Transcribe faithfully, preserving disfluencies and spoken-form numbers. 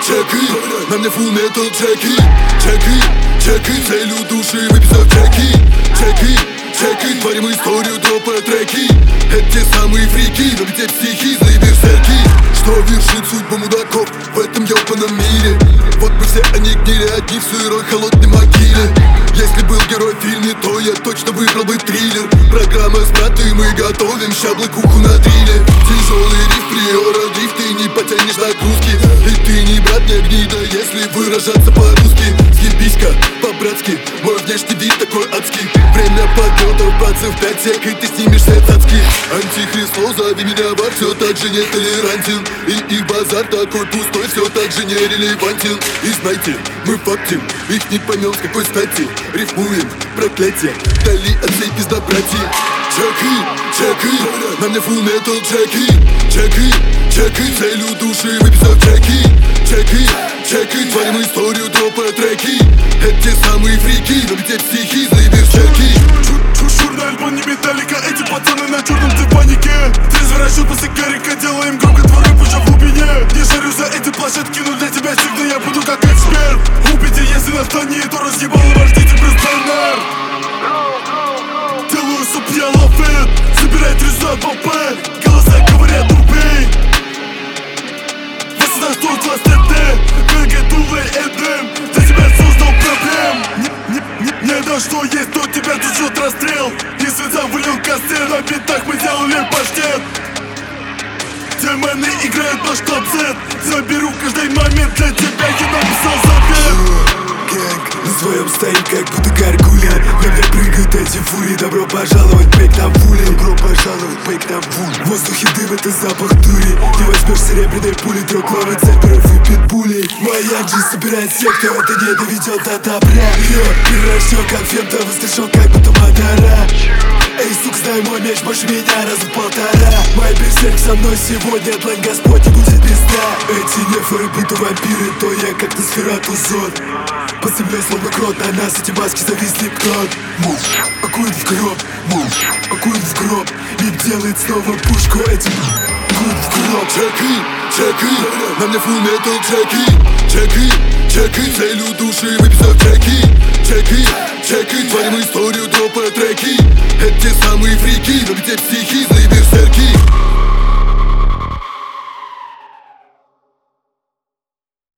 чеки, на мне full metal чеки, чеки, чеки, целью души выписав чеки, чеки, чеки, творим историю, дропая треки. Это те самые фрики, но ведь те психи, злые берсерки, что вершит судьбу мудаков в этом ёбаном мире. Вот бы все они гнили, одни в сырой холодной могиле. Если был герой в фильме, то я точно выбрал бы триллер. Программа с браты, мы готовим щаблокуху на дриле. Тяжелый риф, приора, дрифт, ты не потянешь нагрузки. И ты не брат, не гнида, если выражаться по-русски. Съебись-ка, по-братски, мой внешний вид такой адский. Время подлетов, братцев, пять сек, и ты снимешься цацки. Антихрист, зови меня бар, все так же нетолерантен. И их базар такой пустой, все так же нерелевантен. И знайте, мы фактим, их не поймем с какой стати. Рифмуем, проклятие, дали от всей пиздобрати. Чеки, чеки, на мне full metal чеки, чеки, чеки, целью души выписав чеки, чеки, чеки, творим историю, дропая треки. Это те самые фрики, но ведь те психи, злые берсерки. Черный альбом не металлика, эти пацаны на черном цепанике. Трезвый расчет после гарика, делаем громко твой рэп уже в глубине. Не жарю за эти площадки, но для тебя всегда я буду как эксперт. Убейте, если настанет, то разъебало вождите брестанер. Делаю суп, я лафет, собирай трясет бомбы. Голоса говорят убей. восемнадцать сто двадцать ТТ, ГГ Дулей Эдем. Для тебя создал проблем. Не, не, не, не да что есть, то тебя тут ждет расстрел. Если завалил костер, на битах мы делали паштет. Демоны играют наш топ-сет. Заберу в каждый момент для тебя, я написал завет. Гэнг, на своем стоим, как будто горгулья. На мне прыгают эти фури. Добро пожаловать, бейк там пули. Добро пожаловать, бейк там пули. В воздухе дым, это запах дури. Не возьмешь серебряной пули, трёхглавый цепперов и питбулей. Маяк же собирает сектор, это не доведет до добра. Превращен конфета, воскрешен, как будто мотора. Эй, сука, знай мой меч больше меня раза в полтора. Мой берсерк со мной сегодня, длань Господь не будет пизда. Эти нефоры будто вампиры, то я как Носферату зон. По земле словно крот, на нас эти маски зависли крот. Мув, акует в гроб, мув, акует в гроб. Мип делает снова пушку этим. Акует в гроб. Чеки, чеки, на мне full metal чеки, чеки, чеки, целью души выписав чеки, чеки, чеки, творим историю, дропая треки. Это те самые фрики, но ведь те психи, злые берсерки.